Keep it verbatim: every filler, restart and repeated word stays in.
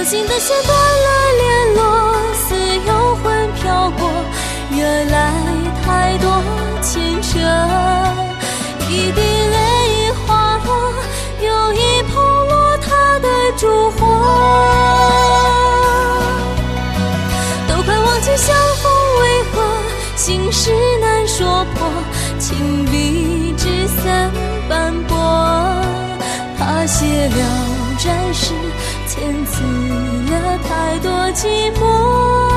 心的线断了联络，似幽魂飘过，原来太多牵扯。一滴泪滑落，又一捧落它的烛火，都快忘记相逢为何，心事难说破，情比纸伞斑驳。他写了战事，填词了太多寂寞。